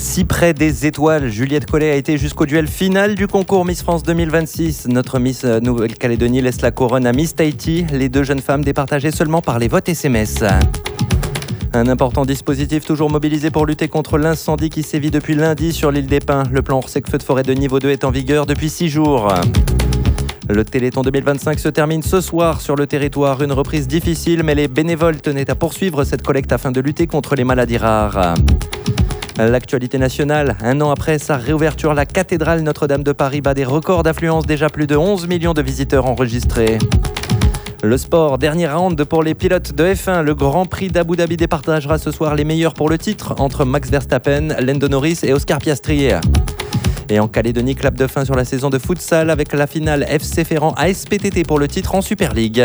Si près des étoiles, Juliette Collet a été jusqu'au duel final du concours Miss France 2026. Notre Miss Nouvelle-Calédonie laisse la couronne à Miss Tahiti. Les deux jeunes femmes départagées seulement par les votes SMS. Un important dispositif toujours mobilisé pour lutter contre l'incendie qui sévit depuis lundi sur l'île des Pins. Le plan Orsec Feu de forêt de niveau 2 est en vigueur depuis 6 jours. Le Téléthon 2025 se termine ce soir sur le territoire. Une reprise difficile, mais les bénévoles tenaient à poursuivre cette collecte afin de lutter contre les maladies rares. L'actualité nationale, un an après sa réouverture, la cathédrale Notre-Dame de Paris bat des records d'affluence, déjà plus de 11 millions de visiteurs enregistrés. Le sport, dernier round pour les pilotes de F1. Le Grand Prix d'Abu Dhabi départagera ce soir les meilleurs pour le titre entre Max Verstappen, Lando Norris et Oscar Piastri. Et en Calédonie, clap de fin sur la saison de futsal avec la finale FC Ferrand ASPTT pour le titre en Super League.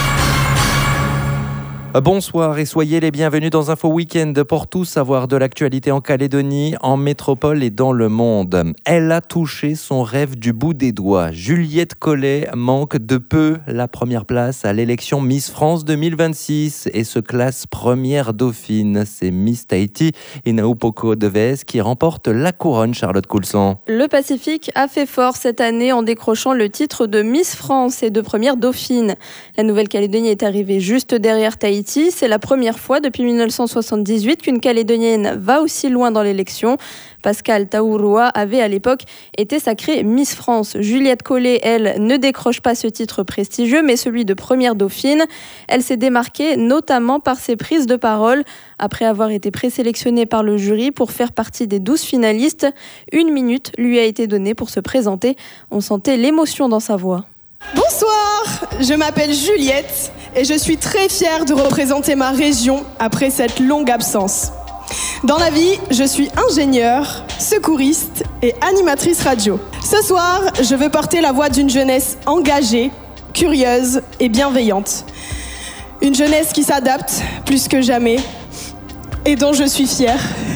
Bonsoir et soyez les bienvenus dans Info Week-end pour tout savoir de l'actualité en Calédonie, en métropole et dans le monde. Elle a touché son rêve du bout des doigts. Juliette Collet manque de peu la première place à l'élection Miss France 2026 et se classe première dauphine. C'est Miss Tahiti, Inaupoko Deves, qui remporte la couronne, Charlotte Coulson. Le Pacifique a fait fort cette année en décrochant le titre de Miss France et de première dauphine. La Nouvelle-Calédonie est arrivée juste derrière Tahiti. C'est la première fois depuis 1978 qu'une Calédonienne va aussi loin dans l'élection. Pascal Taouroua avait à l'époque été sacrée Miss France. Juliette Collet, elle, ne décroche pas ce titre prestigieux, mais celui de première dauphine. Elle s'est démarquée notamment par ses prises de parole. Après avoir été présélectionnée par le jury pour faire partie des 12 finalistes, 1 minute lui a été donnée pour se présenter. On sentait l'émotion dans sa voix. Bonsoir, je m'appelle Juliette et je suis très fière de représenter ma région après cette longue absence. Dans la vie, je suis ingénieure, secouriste et animatrice radio. Ce soir, je veux porter la voix d'une jeunesse engagée, curieuse et bienveillante. Une jeunesse qui s'adapte plus que jamais et dont je suis fière.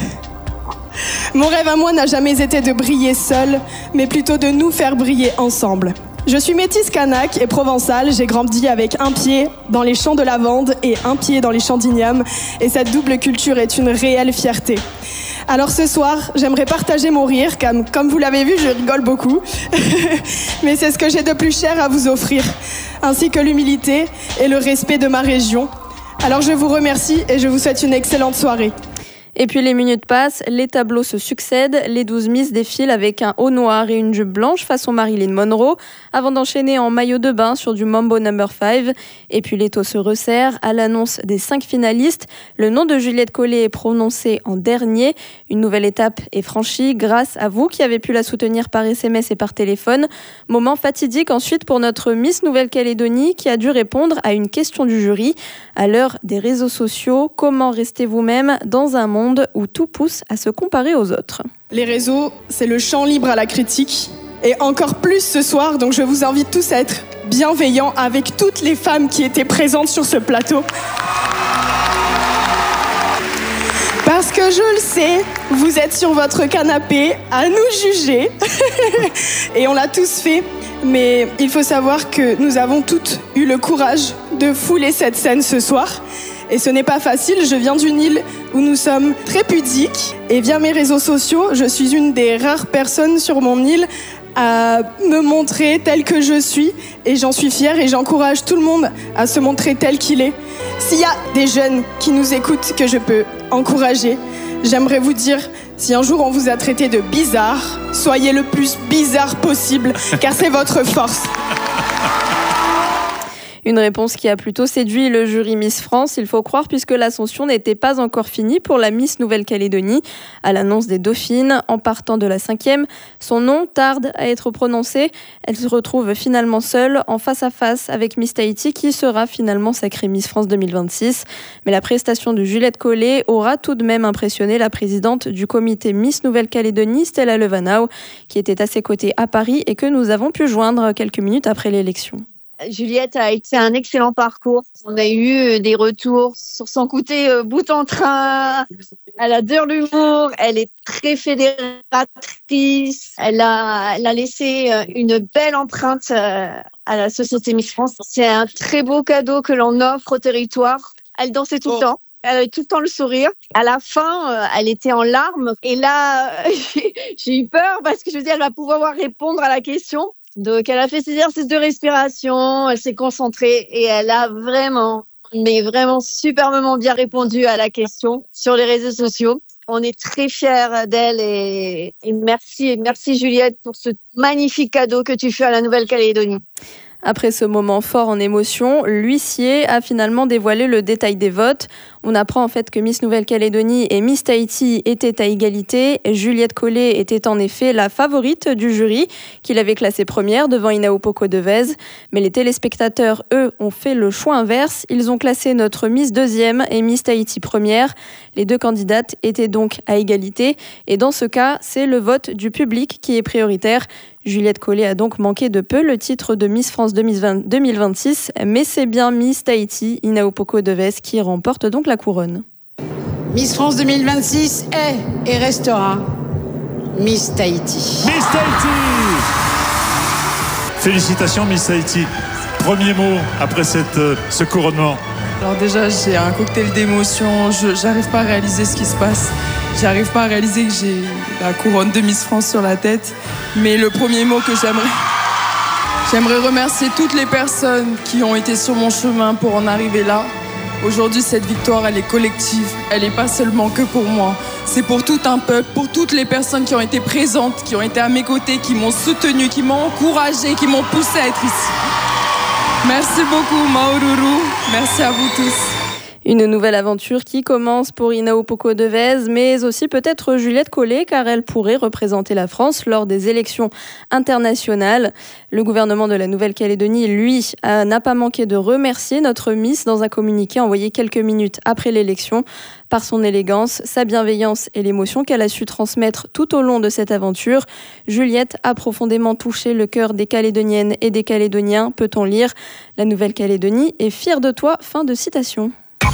Mon rêve à moi n'a jamais été de briller seule, mais plutôt de nous faire briller ensemble. Je suis métisse kanak et provençale, j'ai grandi avec un pied dans les champs de lavande et un pied dans les champs d'igname, et cette double culture est une réelle fierté. Alors ce soir, j'aimerais partager mon rire, comme vous l'avez vu, je rigole beaucoup, mais c'est ce que j'ai de plus cher à vous offrir, ainsi que l'humilité et le respect de ma région. Alors je vous remercie et je vous souhaite une excellente soirée. Et puis les minutes passent, les tableaux se succèdent, les 12 Miss défilent avec un haut noir et une jupe blanche façon Marilyn Monroe, avant d'enchaîner en maillot de bain sur du Mambo No. 5. Et puis l'étau se resserre à l'annonce des 5 finalistes. Le nom de Juliette Collet est prononcé en dernier. Une nouvelle étape est franchie grâce à vous qui avez pu la soutenir par SMS et par téléphone. Moment fatidique ensuite pour notre Miss Nouvelle-Calédonie qui a dû répondre à une question du jury. À l'heure des réseaux sociaux, comment rester vous-même dans un monde où tout pousse à se comparer aux autres? Les réseaux, c'est le champ libre à la critique. Et encore plus ce soir, donc je vous invite tous à être bienveillants avec toutes les femmes qui étaient présentes sur ce plateau. Parce que je le sais, vous êtes sur votre canapé à nous juger. Et on l'a tous fait. Mais il faut savoir que nous avons toutes eu le courage de fouler cette scène ce soir. Et ce n'est pas facile, je viens d'une île où nous sommes très pudiques. Et via mes réseaux sociaux, je suis une des rares personnes sur mon île à me montrer telle que je suis. Et j'en suis fière et j'encourage tout le monde à se montrer tel qu'il est. S'il y a des jeunes qui nous écoutent que je peux encourager, j'aimerais vous dire, si un jour on vous a traité de bizarre, soyez le plus bizarre possible, car c'est votre force. Une réponse qui a plutôt séduit le jury Miss France, il faut croire, puisque l'ascension n'était pas encore finie pour la Miss Nouvelle-Calédonie. À l'annonce des dauphines, en partant de la 5e, son nom tarde à être prononcé. Elle se retrouve finalement seule, en face à face avec Miss Tahiti, qui sera finalement sacrée Miss France 2026. Mais la prestation de Juliette Collet aura tout de même impressionné la présidente du comité Miss Nouvelle-Calédonie, Stella Levanau, qui était à ses côtés à Paris et que nous avons pu joindre quelques minutes après l'élection. Juliette a été un excellent parcours. On a eu des retours sur son côté bout en train. Elle adore l'humour. Elle est très fédératrice. Elle a laissé une belle empreinte à la société Miss France. C'est un très beau cadeau que l'on offre au territoire. Elle dansait tout le temps. Elle avait tout le temps le sourire. À la fin, elle était en larmes. Et là, j'ai eu peur parce que je me dis, elle va pouvoir répondre à la question. Donc, elle a fait ses exercices de respiration. Elle s'est concentrée et elle a vraiment superbement bien répondu à la question sur les réseaux sociaux. On est très fiers d'elle et merci Juliette pour ce magnifique cadeau que tu fais à la Nouvelle-Calédonie. Après ce moment fort en émotion, l'huissier a finalement dévoilé le détail des votes. On apprend en fait que Miss Nouvelle-Calédonie et Miss Tahiti étaient à égalité. Juliette Collet était en effet la favorite du jury, qui l'avait classée première devant Inaupoko Devez. Mais les téléspectateurs, eux, ont fait le choix inverse. Ils ont classé notre Miss deuxième et Miss Tahiti première. Les deux candidates étaient donc à égalité. Et dans ce cas, c'est le vote du public qui est prioritaire. Juliette Collet a donc manqué de peu le titre de Miss France 2026, mais c'est bien Miss Tahiti, Inaupoko Devez, qui remporte donc la couronne. Miss France 2026 est et restera Miss Tahiti. Miss Tahiti! Félicitations Miss Tahiti. Premier mot après ce couronnement. Alors déjà, j'ai un cocktail d'émotions, j'arrive pas à réaliser ce qui se passe. J'arrive pas à réaliser que j'ai la couronne de Miss France sur la tête. Mais le premier mot que j'aimerais remercier toutes les personnes qui ont été sur mon chemin pour en arriver là. Aujourd'hui, cette victoire, elle est collective. Elle n'est pas seulement que pour moi. C'est pour tout un peuple, pour toutes les personnes qui ont été présentes, qui ont été à mes côtés, qui m'ont soutenue, qui m'ont encouragée, qui m'ont poussée à être ici. Merci beaucoup, Maururu. Merci à vous tous. Une nouvelle aventure qui commence pour Inaupoko Devez, mais aussi peut-être Juliette Collet, car elle pourrait représenter la France lors des élections internationales. Le gouvernement de la Nouvelle-Calédonie, lui, n'a pas manqué de remercier notre Miss dans un communiqué envoyé quelques minutes après l'élection. Par son élégance, sa bienveillance et l'émotion qu'elle a su transmettre tout au long de cette aventure, Juliette a profondément touché le cœur des Calédoniennes et des Calédoniens, peut-on lire. La Nouvelle-Calédonie est fière de toi. Fin de citation.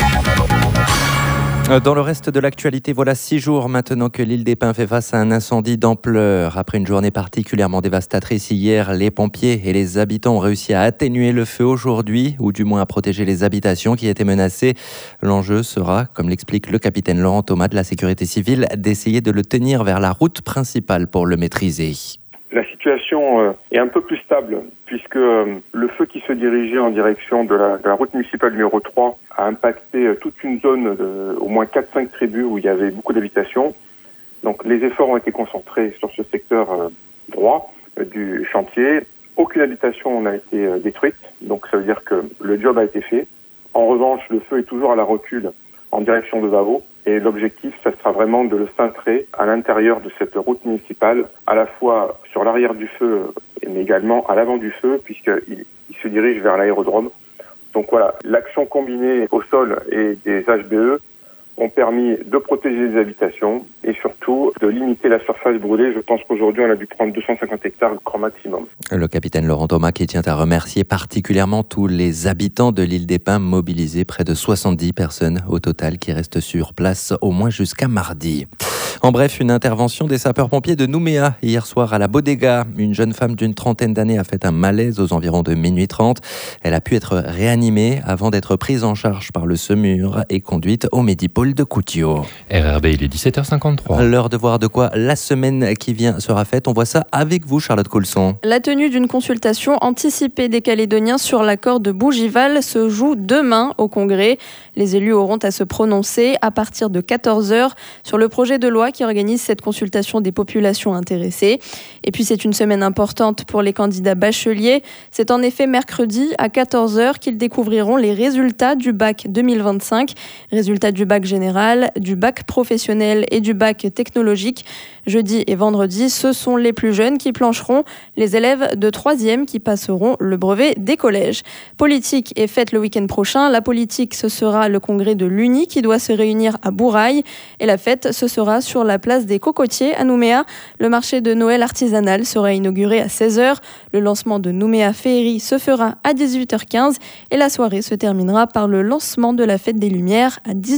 Dans le reste de l'actualité, voilà 6 jours maintenant que l'île des Pins fait face à un incendie d'ampleur. Après une journée particulièrement dévastatrice hier, les pompiers et les habitants ont réussi à atténuer le feu aujourd'hui, ou du moins à protéger les habitations qui étaient menacées. L'enjeu sera, comme l'explique le capitaine Laurent Thomas de la Sécurité civile, d'essayer de le tenir vers la route principale pour le maîtriser. La situation est un peu plus stable puisque le feu qui se dirigeait en direction de la route municipale numéro 3 a impacté toute une zone de au moins 4-5 tribus où il y avait beaucoup d'habitations. Donc les efforts ont été concentrés sur ce secteur droit du chantier. Aucune habitation n'a été détruite, donc ça veut dire que le job a été fait. En revanche, le feu est toujours à la recul en direction de Vavo. Et l'objectif, ça sera vraiment de le cintrer à l'intérieur de cette route municipale, à la fois sur l'arrière du feu, mais également à l'avant du feu, puisqu'il se dirige vers l'aérodrome. Donc voilà, l'action combinée au sol et des HBE ont permis de protéger les habitations et surtout de limiter la surface brûlée. Je pense qu'aujourd'hui, on a dû prendre 250 hectares grand maximum. Le capitaine Laurent Thomas qui tient à remercier particulièrement tous les habitants de l'île des Pins mobilisés, près de 70 personnes au total qui restent sur place au moins jusqu'à mardi. En bref, une intervention des sapeurs-pompiers de Nouméa hier soir à la Bodega. Une jeune femme d'une trentaine d'années a fait un malaise aux environs de minuit 30. Elle a pu être réanimée avant d'être prise en charge par le SEMUR et conduite au Médipôle de Koutio. RRB, il est 17h53. L'heure de voir de quoi la semaine qui vient sera faite. On voit ça avec vous, Charlotte Coulson. La tenue d'une consultation anticipée des Calédoniens sur l'accord de Bougival se joue demain au Congrès. Les élus auront à se prononcer à partir de 14h sur le projet de loi qui organise cette consultation des populations intéressées. Et puis c'est une semaine importante pour les candidats bacheliers. C'est en effet mercredi à 14h qu'ils découvriront les résultats du bac 2025, résultats du bac général, du bac professionnel et du bac technologique. Jeudi et vendredi, ce sont les plus jeunes qui plancheront, les élèves de 3e qui passeront le brevet des collèges. Politique est faite le week-end prochain. La politique, ce sera le congrès de l'UNI qui doit se réunir à Bourail. Et la fête, ce sera sur la place des Cocotiers à Nouméa. Le marché de Noël artisanal sera inauguré à 16h. Le lancement de Nouméa Féerie se fera à 18h15. Et la soirée se terminera par le lancement de la fête des Lumières à 19h30.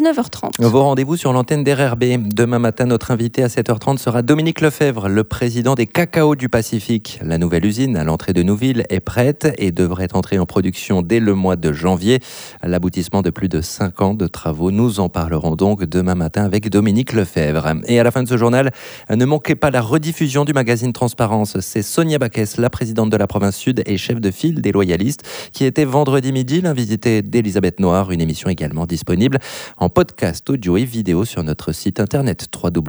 7h30. Vos rendez-vous sur l'antenne d'RRB. Demain matin, notre invité à 7h30 sera Dominique Lefebvre, le président des Cacao du Pacifique. La nouvelle usine à l'entrée de Nouville est prête et devrait entrer en production dès le mois de janvier. L'aboutissement de plus de 5 ans de travaux. Nous en parlerons donc demain matin avec Dominique Lefebvre. Et à la fin de ce journal, ne manquez pas la rediffusion du magazine Transparence. C'est Sonia Baquès, la présidente de la province Sud et chef de file des loyalistes, qui était vendredi midi l'invitée d'Elisabeth Noir. Une émission également disponible en podcast audio et vidéo sur notre site internet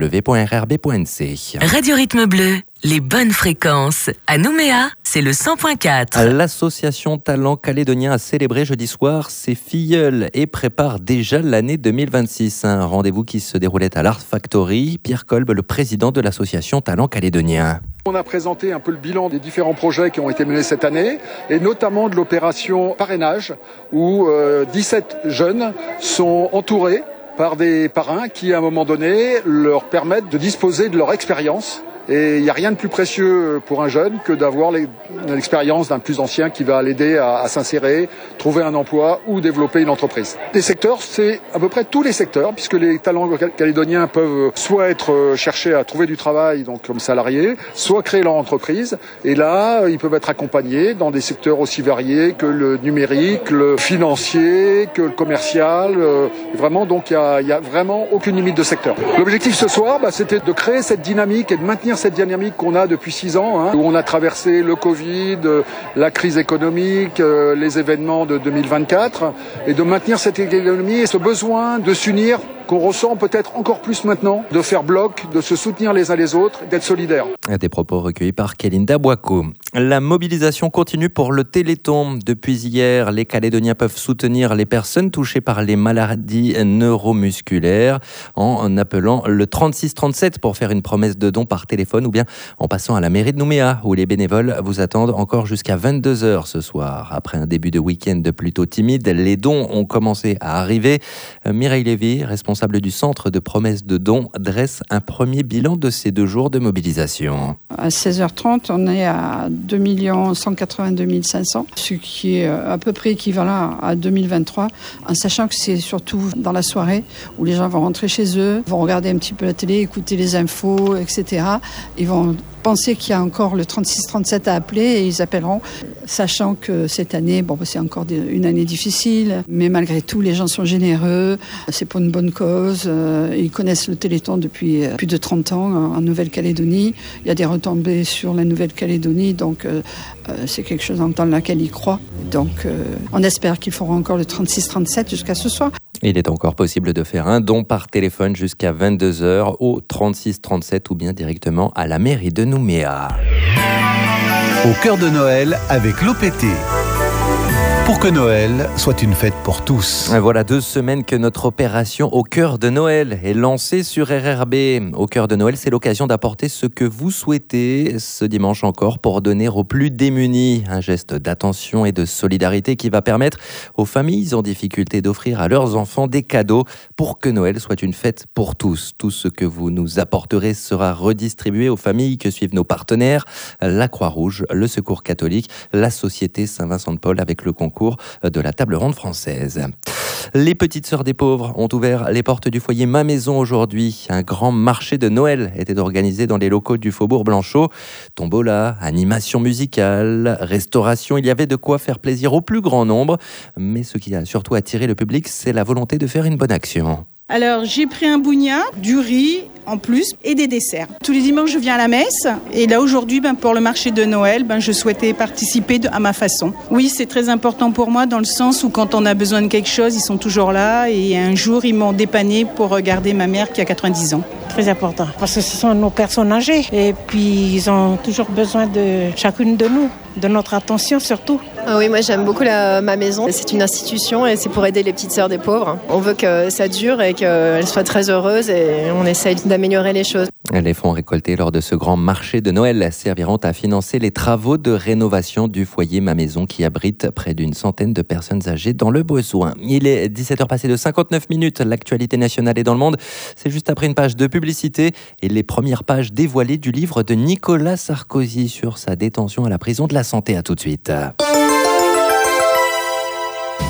www.rrb.nc. Radio Rythme Bleu, les bonnes fréquences. À Nouméa, c'est le 100.4. L'association Talent Calédonien a célébré jeudi soir ses filleuls et prépare déjà l'année 2026. Un rendez-vous qui se déroulait à l'Art Factory. Pierre Kolb, le président de l'association Talent Calédonien. On a présenté un peu le bilan des différents projets qui ont été menés cette année et notamment de l'opération parrainage où 17 jeunes sont entourés par des parrains qui à un moment donné leur permettent de disposer de leur expérience. Et il n'y a rien de plus précieux pour un jeune que d'avoir l'expérience d'un plus ancien qui va l'aider à s'insérer, trouver un emploi ou développer une entreprise. Les secteurs, c'est à peu près tous les secteurs, puisque les talents calédoniens peuvent soit être cherchés à trouver du travail, donc comme salariés, soit créer leur entreprise. Et là, ils peuvent être accompagnés dans des secteurs aussi variés que le numérique, le financier, que le commercial. Vraiment, donc il y a vraiment aucune limite de secteur. L'objectif ce soir, c'était de créer cette dynamique et de maintenir cette dynamique qu'on a depuis 6 ans, où on a traversé le Covid, la crise économique, les événements de 2024, et de maintenir cette économie et ce besoin de s'unir qu'on ressent peut-être encore plus maintenant, de faire bloc, de se soutenir les uns les autres, d'être solidaires. Des propos recueillis par Kélinda Boako. La mobilisation continue pour le Téléthon. Depuis hier, les Calédoniens peuvent soutenir les personnes touchées par les maladies neuromusculaires en appelant le 3637 pour faire une promesse de don par téléphone ou bien en passant à la mairie de Nouméa où les bénévoles vous attendent encore jusqu'à 22h ce soir. Après un début de week-end plutôt timide, les dons ont commencé à arriver. Mireille Lévy, responsable du centre de promesses de dons, dresse un premier bilan de ces 2 jours de mobilisation. À 16h30, on est à 2 182 500, ce qui est à peu près équivalent à 2023, en sachant que c'est surtout dans la soirée où les gens vont rentrer chez eux, vont regarder un petit peu la télé, écouter les infos, etc. Ils vont penser qu'il y a encore le 36-37 à appeler et ils appelleront, sachant que cette année, c'est encore une année difficile, mais malgré tout, les gens sont généreux, c'est pour une bonne cause, ils connaissent le Téléthon depuis plus de 30 ans en Nouvelle-Calédonie, il y a des retombées sur la Nouvelle-Calédonie, donc c'est quelque chose dans lequel ils croient, donc on espère qu'ils feront encore le 36-37 jusqu'à ce soir. Il est encore possible de faire un don par téléphone jusqu'à 22h au 3637 ou bien directement à la mairie de Nouméa. Au cœur de Noël avec l'OPT. Pour que Noël soit une fête pour tous. Voilà 2 semaines que notre opération Au cœur de Noël est lancée sur RRB. Au cœur de Noël, c'est l'occasion d'apporter ce que vous souhaitez ce dimanche encore pour donner aux plus démunis. Un geste d'attention et de solidarité qui va permettre aux familles en difficulté d'offrir à leurs enfants des cadeaux pour que Noël soit une fête pour tous. Tout ce que vous nous apporterez sera redistribué aux familles que suivent nos partenaires, la Croix-Rouge, le Secours catholique, la Société Saint-Vincent-de-Paul avec le concours de la table ronde française. Les Petites Sœurs des Pauvres ont ouvert les portes du foyer Ma Maison aujourd'hui. Un grand marché de Noël était organisé dans les locaux du Faubourg Blanchot. Tombola, animation musicale, restauration, il y avait de quoi faire plaisir au plus grand nombre. Mais ce qui a surtout attiré le public, c'est la volonté de faire une bonne action. Alors j'ai pris un bougnat, du riz en plus et des desserts. Tous les dimanches je viens à la messe et là aujourd'hui pour le marché de Noël, je souhaitais participer à ma façon. Oui, c'est très important pour moi dans le sens où quand on a besoin de quelque chose, ils sont toujours là et un jour ils m'ont dépanné pour regarder ma mère qui a 90 ans. Très important parce que ce sont nos personnes âgées et puis ils ont toujours besoin de chacune de nous, de notre attention surtout. Oui, moi j'aime beaucoup Ma Maison. C'est une institution et c'est pour aider les petites sœurs des pauvres. On veut que ça dure et qu'elles soient très heureuses et on essaye d'améliorer les choses. Les fonds récoltés lors de ce grand marché de Noël serviront à financer les travaux de rénovation du foyer Ma Maison qui abrite près d'une centaine de personnes âgées dans le besoin. Il est 17h passé de 59 minutes. L'actualité nationale est dans le monde. C'est juste après une page de publicité et les premières pages dévoilées du livre de Nicolas Sarkozy sur sa détention à la prison de la Santé. À tout de suite.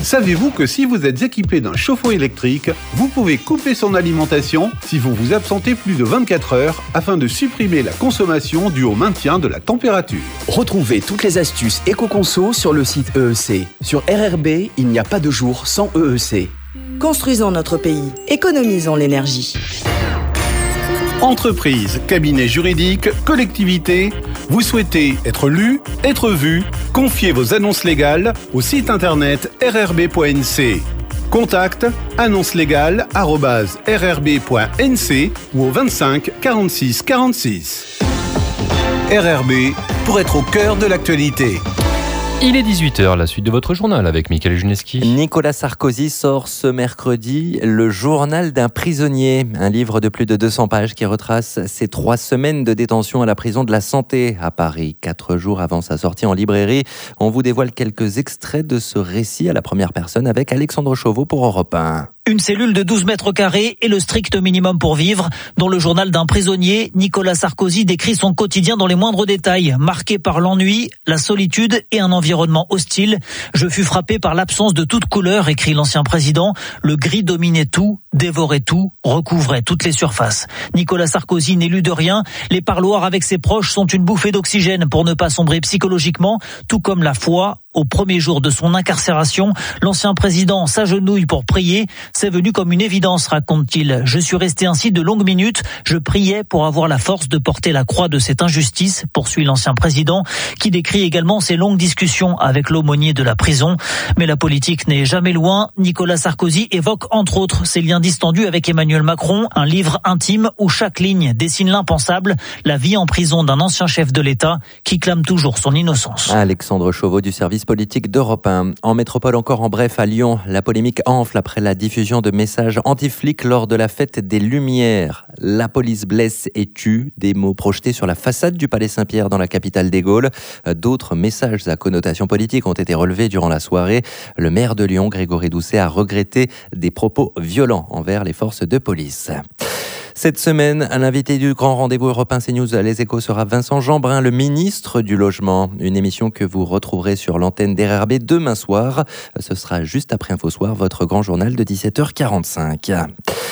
Savez-vous que si vous êtes équipé d'un chauffe-eau électrique, vous pouvez couper son alimentation si vous vous absentez plus de 24 heures afin de supprimer la consommation due au maintien de la température. Retrouvez toutes les astuces éco-conso sur le site EEC. Sur RRB, il n'y a pas de jour sans EEC. Construisons notre pays, économisons l'énergie. Entreprises, cabinets juridiques, collectivités, vous souhaitez être lu, être vu, confiez vos annonces légales au site internet rrb.nc. Contact annonceslégale@rrb.nc ou au 25 46 46. RRB pour être au cœur de l'actualité. Il est 18h, la suite de votre journal avec Mickaël Juneski. Nicolas Sarkozy sort ce mercredi Le journal d'un prisonnier, un livre de plus de 200 pages qui retrace ses 3 semaines de détention à la prison de la Santé à Paris. 4 jours avant sa sortie en librairie, on vous dévoile quelques extraits de ce récit à la première personne avec Alexandre Chauveau pour Europe 1. Une cellule de 12 mètres carrés est le strict minimum pour vivre. Dans le journal d'un prisonnier, Nicolas Sarkozy décrit son quotidien dans les moindres détails, marqué par l'ennui, la solitude et un environnement hostile. Je fus frappé par l'absence de toute couleur, écrit l'ancien président. Le gris dominait tout, dévorait tout, recouvrait toutes les surfaces. Nicolas Sarkozy n'élut de rien. Les parloirs avec ses proches sont une bouffée d'oxygène pour ne pas sombrer psychologiquement, tout comme la foi. Au premier jour de son incarcération, l'ancien président s'agenouille pour prier. C'est venu comme une évidence, raconte-t-il. Je suis resté ainsi de longues minutes. Je priais pour avoir la force de porter la croix de cette injustice, poursuit l'ancien président, qui décrit également ses longues discussions avec l'aumônier de la prison. Mais la politique n'est jamais loin. Nicolas Sarkozy évoque entre autres ses liens distendus avec Emmanuel Macron, un livre intime où chaque ligne dessine l'impensable, la vie en prison d'un ancien chef de l'État qui clame toujours son innocence. Alexandre Chauveau du service politique d'Europe 1. En métropole, encore en bref, à Lyon, la polémique enfle après la diffusion de messages anti-flics lors de la fête des Lumières. La police blesse et tue, des mots projetés sur la façade du Palais Saint-Pierre dans la capitale des Gaules. D'autres messages à connotation politique ont été relevés durant la soirée. Le maire de Lyon, Grégory Doucet, a regretté des propos violents envers les forces de police. Cette semaine, l'invité du grand rendez-vous Europe 1 CNews Les Échos sera Vincent Jeanbrun, le ministre du Logement. Une émission que vous retrouverez sur l'antenne d'RRB demain soir. Ce sera juste après Info Soir, votre grand journal de 17h45.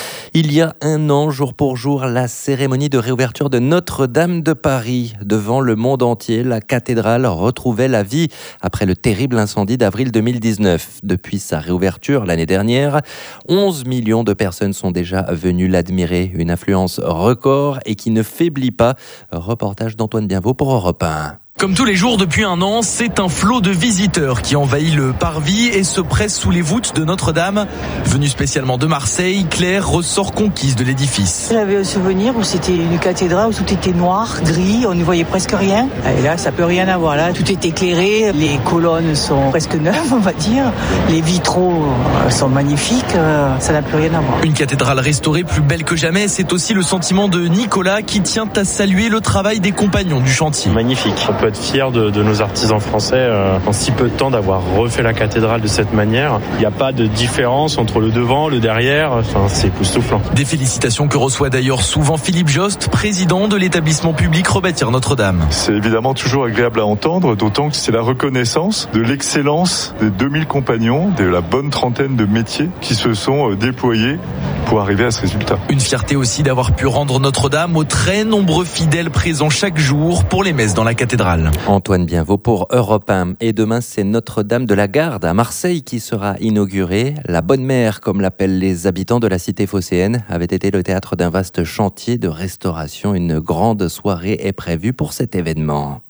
Il y a un an, jour pour jour, la cérémonie de réouverture de Notre-Dame de Paris. Devant le monde entier, la cathédrale retrouvait la vie après le terrible incendie d'avril 2019. Depuis sa réouverture l'année dernière, 11 millions de personnes sont déjà venues l'admirer. Une influence record et qui ne faiblit pas. Reportage d'Antoine Bienvaux pour Europe 1. Comme tous les jours depuis un an, c'est un flot de visiteurs qui envahit le parvis et se presse sous les voûtes de Notre-Dame. Venue spécialement de Marseille, Claire ressort conquise de l'édifice. J'avais un souvenir où c'était une cathédrale où tout était noir, gris, on ne voyait presque rien. Et là, ça peut rien avoir. Là, tout est éclairé, les colonnes sont presque neuves, on va dire. Les vitraux sont magnifiques, ça n'a plus rien à voir. Une cathédrale restaurée plus belle que jamais, c'est aussi le sentiment de Nicolas qui tient à saluer le travail des compagnons du chantier. Magnifique. On peut être fiers de nos artisans français en si peu de temps d'avoir refait la cathédrale de cette manière. Il n'y a pas de différence entre le devant, le derrière, enfin, c'est époustouflant. Des félicitations que reçoit d'ailleurs souvent Philippe Jost, président de l'établissement public Rebâtir Notre-Dame. C'est évidemment toujours agréable à entendre, d'autant que c'est la reconnaissance de l'excellence des 2000 compagnons, de la bonne trentaine de métiers qui se sont déployés pour arriver à ce résultat. Une fierté aussi d'avoir pu rendre Notre-Dame aux très nombreux fidèles présents chaque jour pour les messes dans la cathédrale. Antoine Bienvaux pour Europe 1. Et demain, c'est Notre-Dame de la Garde à Marseille qui sera inaugurée. La Bonne Mère, comme l'appellent les habitants de la cité phocéenne, avait été le théâtre d'un vaste chantier de restauration. Une grande soirée est prévue pour cet événement.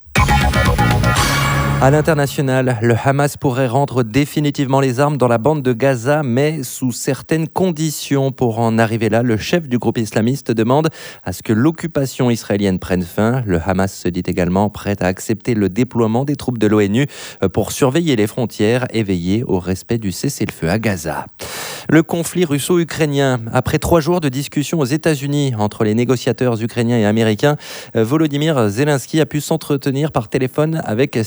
À l'international, le Hamas pourrait rendre définitivement les armes dans la bande de Gaza, mais sous certaines conditions. Pour en arriver là, le chef du groupe islamiste demande à ce que l'occupation israélienne prenne fin. Le Hamas se dit également prêt à accepter le déploiement des troupes de l'ONU pour surveiller les frontières et veiller au respect du cessez-le-feu à Gaza. Le conflit russo-ukrainien. Après 3 jours de discussions aux États-Unis entre les négociateurs ukrainiens et américains, Volodymyr Zelensky a pu s'entretenir par téléphone avec Steve Witkoff,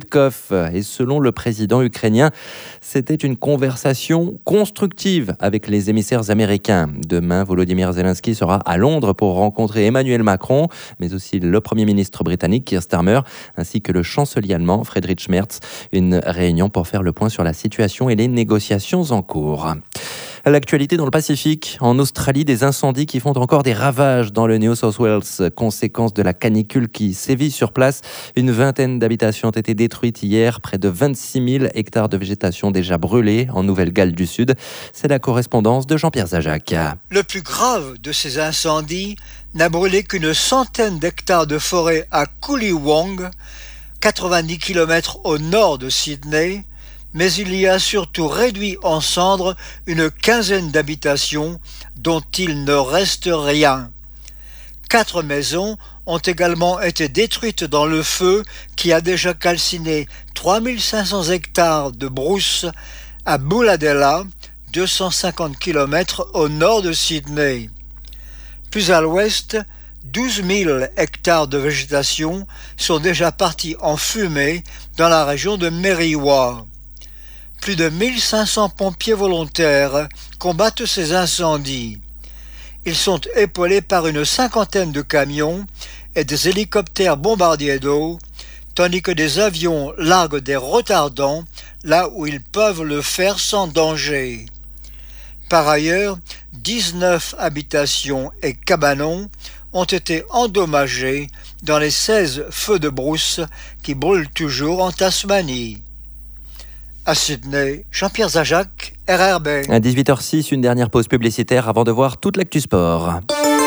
Petkov. Et selon le président ukrainien, c'était une conversation constructive avec les émissaires américains. Demain, Volodymyr Zelensky sera à Londres pour rencontrer Emmanuel Macron, mais aussi le Premier ministre britannique Keir Starmer, ainsi que le chancelier allemand Friedrich Merz. Une réunion pour faire le point sur la situation et les négociations en cours. L'actualité dans le Pacifique, en Australie, des incendies qui font encore des ravages dans le New South Wales, conséquence de la canicule qui sévit sur place. Une vingtaine d'habitations ont été détruites hier, près de 26 000 hectares de végétation déjà brûlés en Nouvelle-Galles du Sud. C'est la correspondance de Jean-Pierre Zajac. Le plus grave de ces incendies n'a brûlé qu'une centaine d'hectares de forêt à Coolewong, 90 km au nord de Sydney, mais il y a surtout réduit en cendres une quinzaine d'habitations dont il ne reste rien. 4 maisons ont également été détruites dans le feu qui a déjà calciné 3500 hectares de brousse à Booladella, 250 km au nord de Sydney. Plus à l'ouest, 12 000 hectares de végétation sont déjà partis en fumée dans la région de Meriwa. Plus de 1500 pompiers volontaires combattent ces incendies. Ils sont épaulés par une cinquantaine de camions et des hélicoptères bombardiers d'eau, tandis que des avions larguent des retardants là où ils peuvent le faire sans danger. Par ailleurs, 19 habitations et cabanons ont été endommagés dans les 16 feux de brousse qui brûlent toujours en Tasmanie. À Sydney, Jean-Pierre Zajac, RRB. À 18h06, une dernière pause publicitaire avant de voir toute l'actu sport.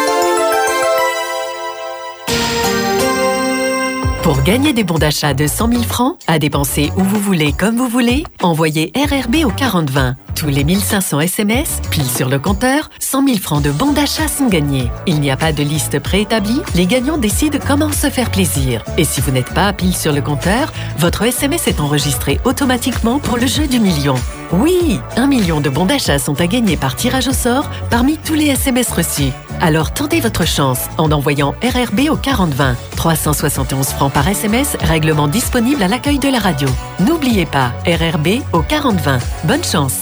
Pour gagner des bons d'achat de 100 000 francs, à dépenser où vous voulez, comme vous voulez, envoyez RRB au 4020. Tous les 1500 SMS, pile sur le compteur, 100 000 francs de bons d'achat sont gagnés. Il n'y a pas de liste préétablie, les gagnants décident comment se faire plaisir. Et si vous n'êtes pas pile sur le compteur, votre SMS est enregistré automatiquement pour le jeu du million. Oui, 1 million de bons d'achat sont à gagner par tirage au sort parmi tous les SMS reçus. Alors tentez votre chance en envoyant RRB au 4020. 371 francs par SMS, règlement disponible à l'accueil de la radio. N'oubliez pas, RRB au 4020. Bonne chance.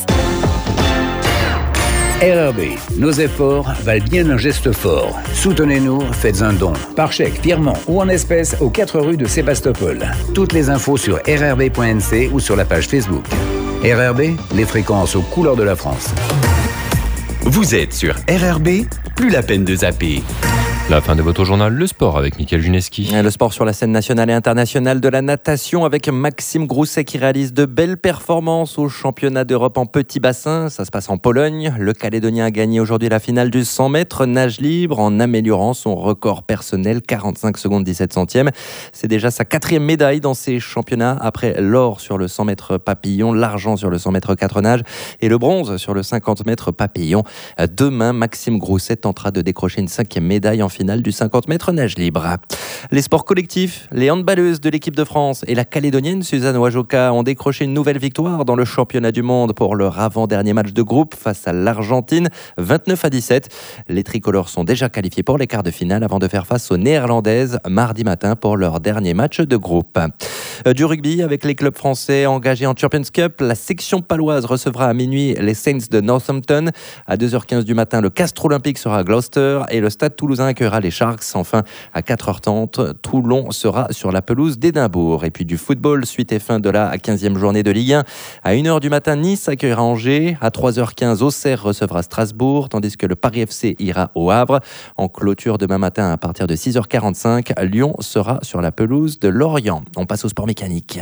RRB, nos efforts valent bien un geste fort. Soutenez-nous, faites un don. Par chèque, virement ou en espèces aux 4 rues de Sébastopol. Toutes les infos sur rrb.nc ou sur la page Facebook. RRB, les fréquences aux couleurs de la France. Vous êtes sur RRB, plus la peine de zapper. La fin de votre journal, le sport avec Mickaël Juneski. Le sport sur la scène nationale et internationale de la natation avec Maxime Grousset qui réalise de belles performances au championnat d'Europe en petit bassin. Ça se passe en Pologne. Le Calédonien a gagné aujourd'hui la finale du 100 mètres nage libre en améliorant son record personnel, 45 secondes 17 centièmes. C'est déjà sa 4e médaille dans ces championnats après l'or sur le 100 mètres papillon, l'argent sur le 100 mètres 4 nages et le bronze sur le 50 mètres papillon. Demain, Maxime Grousset tentera de décrocher une 5e médaille en finale du 50 mètres nage libre. Les sports collectifs, les handballeuses de l'équipe de France et la Calédonienne Suzanne Wajoka ont décroché une nouvelle victoire dans le championnat du monde pour leur avant-dernier match de groupe face à l'Argentine, 29-17. Les tricolores sont déjà qualifiés pour les quarts de finale avant de faire face aux Néerlandaises mardi matin pour leur dernier match de groupe. Du rugby avec les clubs français engagés en Champions Cup, la section paloise recevra à minuit les Saints de Northampton. À 2h15 du matin, le Castres Olympique sera à Gloucester et le Stade Toulousain accueillera les Sharks. Enfin, à 4h30, Toulon sera sur la pelouse d'Édimbourg. Et puis du football, suite et fin de la 15e journée de Ligue 1. À 1h du matin, Nice accueillera Angers. À 3h15, Auxerre recevra Strasbourg, tandis que le Paris FC ira au Havre. En clôture demain matin, à partir de 6h45, Lyon sera sur la pelouse de Lorient. On passe au sport mécanique.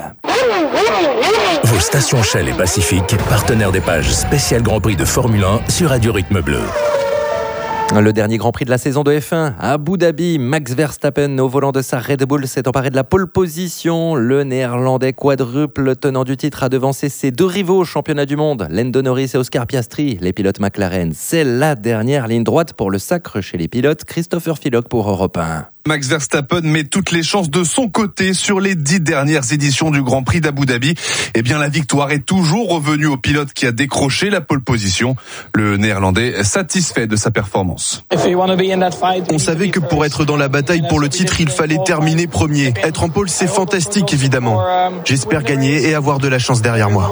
Vos stations Shell et Pacifique, partenaires des pages spéciales Grand Prix de Formule 1 sur Radio Rythme Bleu. Le dernier Grand Prix de la saison de F1 à Abu Dhabi, Max Verstappen au volant de sa Red Bull s'est emparé de la pole position. Le néerlandais quadruple tenant du titre a devancé ses 2 rivaux au championnat du monde, Lando Norris et Oscar Piastri, les pilotes McLaren. C'est la dernière ligne droite pour le sacre chez les pilotes. Christopher Philock pour Europe 1. Max Verstappen met toutes les chances de son côté sur les 10 dernières éditions du Grand Prix d'Abu Dhabi. Eh bien, la victoire est toujours revenue au pilote qui a décroché la pole position. Le Néerlandais est satisfait de sa performance. On savait que pour être dans la bataille pour le titre, il fallait terminer premier. Être en pole, c'est fantastique, évidemment. J'espère gagner et avoir de la chance derrière moi.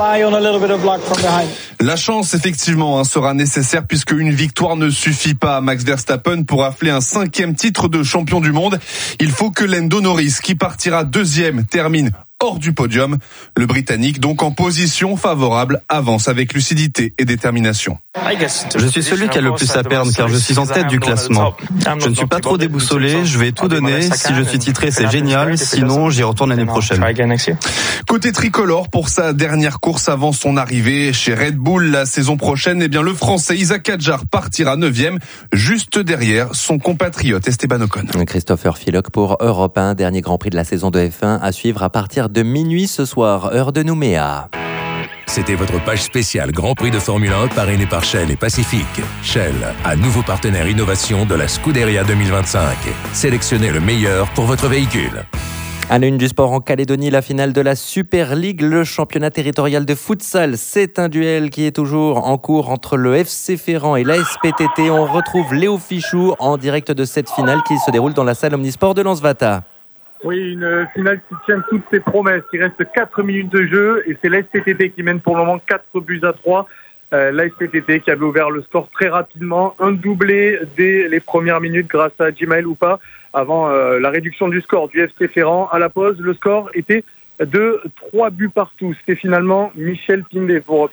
La chance, effectivement, sera nécessaire puisque une victoire ne suffit pas à Max Verstappen pour affler un 5e titre de champion du monde. Il faut que Lando Norris, qui partira 2e, termine hors du podium. Le Britannique, donc en position favorable, avance avec lucidité et détermination. Je suis celui qui a le plus à perdre car je suis en tête du classement. Je ne suis pas trop déboussolé, je vais tout donner. Si je suis titré, c'est génial. Sinon, j'y retourne l'année prochaine. Côté tricolore, pour sa dernière course avant son arrivée chez Red Bull la saison prochaine, eh bien le Français Isaac Hadjar partira 9e, juste derrière son compatriote Esteban Ocon. Christopher Philoc pour Europe 1, dernier Grand Prix de la saison de F1 à suivre à partir de minuit ce soir, heure de Nouméa. C'était votre page spéciale Grand Prix de Formule 1 parrainée par Shell et Pacific. Shell, un nouveau partenaire innovation de la Scuderia 2025. Sélectionnez le meilleur pour votre véhicule. À la une du sport en Calédonie, la finale de la Super League, le championnat territorial de futsal. C'est un duel qui est toujours en cours entre le FC Ferrand et la SPTT. On retrouve Léo Fichou en direct de cette finale qui se déroule dans la salle Omnisport de Lansvata. Oui, une finale qui tient toutes ses promesses. Il reste 4 minutes de jeu et c'est la SPTT qui mène pour le moment 4-3. La SPTT qui avait ouvert le score très rapidement, un doublé dès les premières minutes grâce à Djimaël Oupa avant la réduction du score du FC Ferrand. À la pause, le score était de 3 buts partout. C'était finalement Michel Pindé pour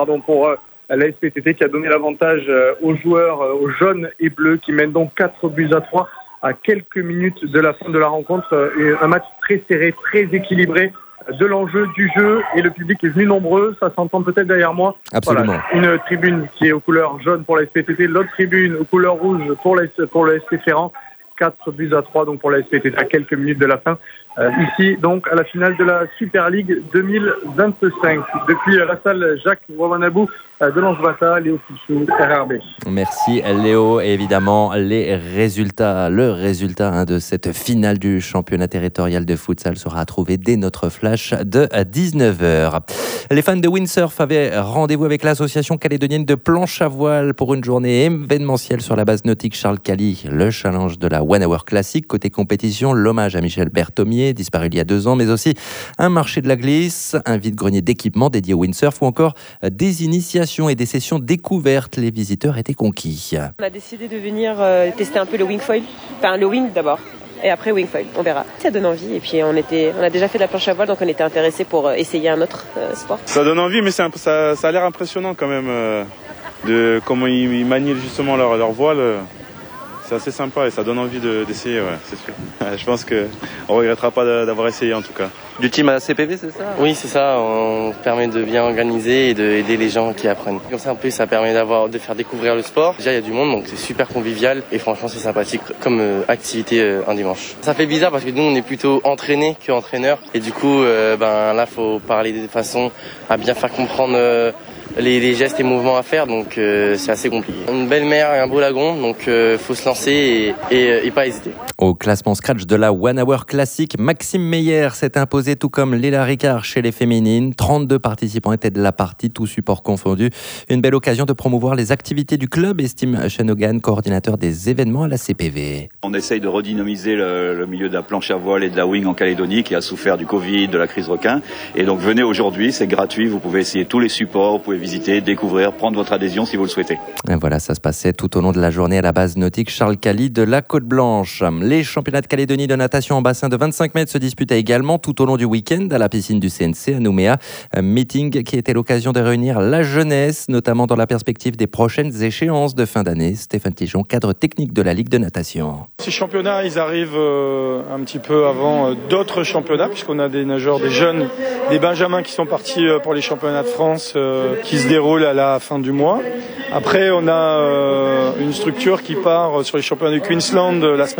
la SPTT qui a donné l'avantage aux joueurs, aux jaunes et bleus qui mènent donc 4-3 à quelques minutes de la fin de la rencontre. Un match très serré, très équilibré, de l'enjeu du jeu et le public est venu nombreux, ça s'entend peut-être derrière moi. Absolument. Voilà, une tribune qui est aux couleurs jaune pour la SPTT, l'autre tribune aux couleurs rouges pour le FC Ferrand. 4-3 donc pour la SPTT à quelques minutes de la fin. Ici donc à la finale de la Super League 2025. Depuis la salle Jacques Wawanabou de Lansvata, Léo Fichou, RRB. Merci Léo. Et évidemment le résultat de cette finale du championnat territorial de futsal sera à trouver dès notre flash de 19h. Les fans de windsurf avaient rendez-vous avec l'association calédonienne de planche à voile pour une journée événementielle sur la base nautique Charles Cali. Le challenge de la One Hour Classic. Côté compétition, l'hommage à Michel Berthomier, disparu il y a 2 ans, mais aussi un marché de la glisse, un vide-grenier d'équipement dédié au windsurf ou encore des initiations et des sessions découvertes. Les visiteurs étaient conquis. On a décidé de venir tester un peu le wingfoil, enfin le wind d'abord. Et après wingfoil, on verra. Ça donne envie et puis on a déjà fait de la planche à voile donc on était intéressés pour essayer un autre sport. Ça donne envie mais ça a l'air impressionnant quand même de comment ils manient justement leur voile. C'est assez sympa et ça donne envie d'essayer, ouais, c'est sûr. Je pense qu'on ne regrettera pas d'avoir essayé en tout cas. Du team à CPV, c'est ça? Oui, c'est ça. On permet de bien organiser et d'aider les gens qui apprennent. Comme ça, en plus, ça permet de faire découvrir le sport. Déjà, il y a du monde, donc c'est super convivial et franchement, c'est sympathique comme activité un dimanche. Ça fait bizarre parce que nous, on est plutôt entraînés qu'entraîneurs et du coup, là, faut parler de façon à bien faire comprendre les gestes et mouvements à faire, donc c'est assez compliqué. Une belle mer et un beau lagon, donc faut se lancer et pas hésiter. Au classement scratch de la One Hour Classic, Maxime Meyer s'est imposé tout comme Léla Ricard chez les féminines. 32 participants étaient de la partie, tous supports confondus. Une belle occasion de promouvoir les activités du club, estime Shanogan, coordinateur des événements à la CPV. On essaye de redynamiser le milieu de la planche à voile et de la wing en Calédonie qui a souffert du Covid, de la crise requin. Et donc venez aujourd'hui, c'est gratuit, vous pouvez essayer tous les supports, vous pouvez visiter, découvrir, prendre votre adhésion si vous le souhaitez. Et voilà, ça se passait tout au long de la journée à la base nautique Charles Cali de la Côte-Blanche. Les championnats de Calédonie de natation en bassin de 25 mètres se disputaient également tout au long du week-end à la piscine du CNC à Nouméa. Un meeting qui était l'occasion de réunir la jeunesse, notamment dans la perspective des prochaines échéances de fin d'année. Stéphane Tijon, cadre technique de la Ligue de natation. Ces championnats, ils arrivent un petit peu avant d'autres championnats, puisqu'on a des nageurs, des jeunes, des benjamins qui sont partis pour les championnats de France qui se déroulent à la fin du mois. Après, on a une structure qui part sur les championnats du Queensland la semaine prochaine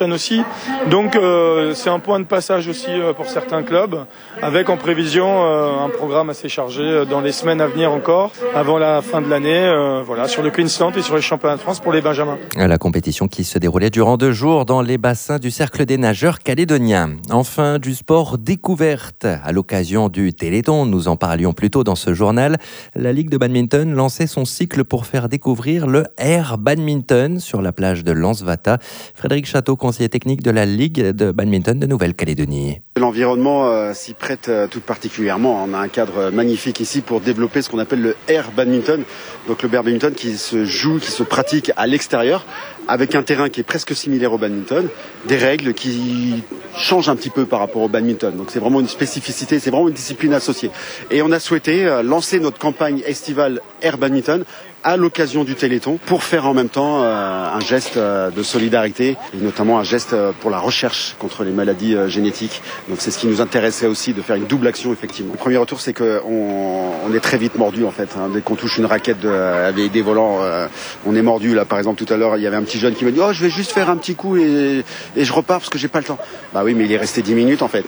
jeunes aussi. Donc c'est un point de passage aussi pour certains clubs, avec en prévision un programme assez chargé dans les semaines à venir encore, avant la fin de l'année, sur le Queensland et sur les championnats de France pour les benjamins. La compétition qui se déroulait durant 2 jours dans les bassins du Cercle des nageurs calédoniens. Enfin, du sport découverte. À l'occasion du Téléthon, nous en parlions plus tôt dans ce journal, la Ligue de badminton lançait son cycle pour faire découvrir le air badminton sur la plage de Lansvata. Frédéric Château, conseiller technique de la Ligue de badminton de Nouvelle-Calédonie. L'environnement s'y prête tout particulièrement. On a un cadre magnifique ici pour développer ce qu'on appelle le air badminton. Donc le air badminton qui se joue, qui se pratique à l'extérieur, avec un terrain qui est presque similaire au badminton, des règles qui changent un petit peu par rapport au badminton. Donc c'est vraiment une spécificité, c'est vraiment une discipline associée. Et on a souhaité lancer notre campagne estivale Air Badminton à l'occasion du Téléthon pour faire en même temps un geste de solidarité et notamment un geste pour la recherche contre les maladies génétiques. Donc c'est ce qui nous intéressait aussi, de faire une double action effectivement. Le premier retour, c'est qu'on est très vite mordu en fait. Dès qu'on touche une raquette avec des volants, on est mordu. Là par exemple tout à l'heure, il y avait un petit jeune qui m'a dit je vais juste faire un petit coup et je repars parce que j'ai pas le temps. Bah oui, mais il est resté 10 minutes en fait.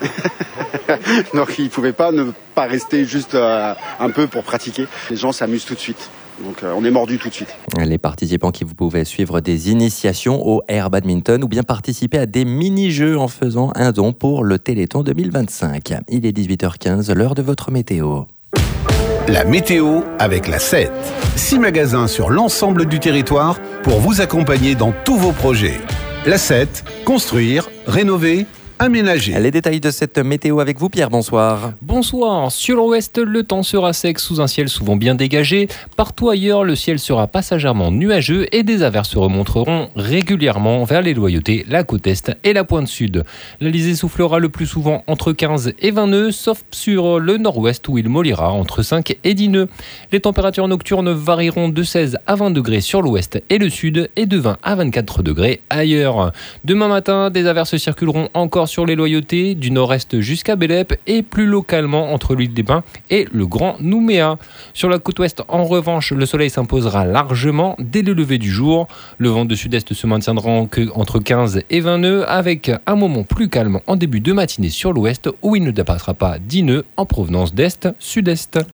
Donc il pouvait pas ne pas rester juste un peu pour pratiquer. Les gens s'amusent tout de suite. Donc on est mordu tout de suite. Les participants qui vous pouvez suivre des initiations au air badminton ou bien participer à des mini-jeux en faisant un don pour le Téléthon 2025. Il est 18h15, l'heure de votre météo. La météo avec la 7. 6 magasins sur l'ensemble du territoire pour vous accompagner dans tous vos projets. La 7, construire, rénover, aménager. Les détails de cette météo avec vous, Pierre, bonsoir. Bonsoir. Sur l'ouest, le temps sera sec sous un ciel souvent bien dégagé. Partout ailleurs, le ciel sera passagèrement nuageux et des averses remonteront régulièrement vers les Loyautés, la côte est et la pointe sud. L'Alizé soufflera le plus souvent entre 15 et 20 nœuds, sauf sur le nord-ouest où il mollira entre 5 et 10 nœuds. Les températures nocturnes varieront de 16 à 20 degrés sur l'ouest et le sud et de 20 à 24 degrés ailleurs. Demain matin, des averses circuleront encore sur les Loyautés, du nord-est jusqu'à Bélep et plus localement entre l'île des Pins et le Grand Nouméa. Sur la côte ouest, en revanche, le soleil s'imposera largement dès le lever du jour. Le vent de sud-est se maintiendra entre 15 et 20 nœuds avec un moment plus calme en début de matinée sur l'ouest où il ne dépassera pas 10 nœuds en provenance d'est-sud-est.